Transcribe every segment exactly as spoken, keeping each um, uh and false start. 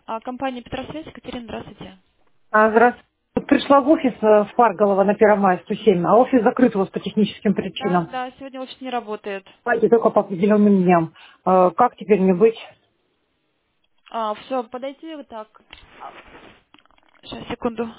А, компания Петросвязь, Екатерина, здравствуйте. А, здравствуйте. Вот пришла в офис э, в Парголово на Первомай сто семь, а офис закрыт у вас по техническим Да, причинам. да, сегодня офис не работает. Давайте только по определенным дням. Э, Как теперь мне быть? А, все, подойти вот так. Сейчас, секунду.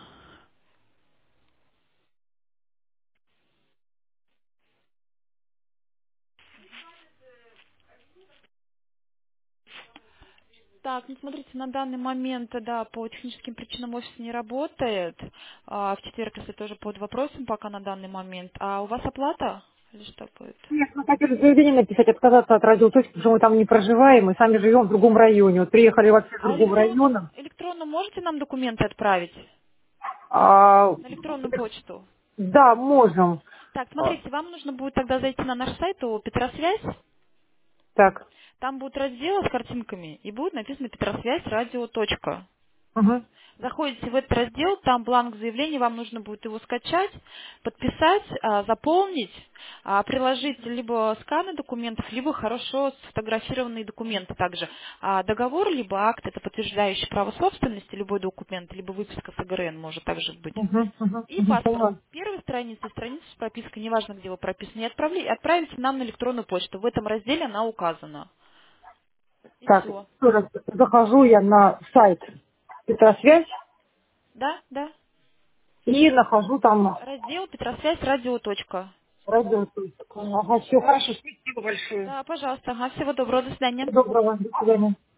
Так, ну смотрите, на данный момент, да, по техническим причинам офис не работает. А, в четверг, если тоже под вопросом пока на данный момент. А у вас оплата? Или что будет? Нет, мы хотели заявление написать, отказаться от радиоточки, потому что мы там не проживаем, мы сами живем в другом районе. Вот приехали вообще с А другого электронно, района. электронно можете нам документы отправить? А, На электронную почту? да, можем. Так, А, смотрите, вам нужно будет тогда зайти на наш сайт у Петросвязь. Так. Там будет раздел с картинками, и будет написано Петросвязь радио. Точка. Угу. Заходите в этот раздел, там бланк заявления, вам нужно будет его скачать, подписать, а, заполнить, а, приложить либо сканы документов, либо хорошо сфотографированные документы также. А договор, либо акт, это подтверждающий право собственности, любой документ, либо выписка с ЭГРН может также быть. Угу. Угу. И Угу. паспорт. Поняла. Первая страница и страница с пропиской, неважно, где вы прописаны, и отправли- отправите нам на электронную почту. В этом разделе она указана. И Так, все. еще раз захожу я на сайт Петросвязь Да, да. и нахожу там Раздел Петросвязь радио. Точка. радио. Ага, все хорошо, спасибо большое. Да, пожалуйста. Ага, всего доброго. До свидания. Всего доброго, до свидания.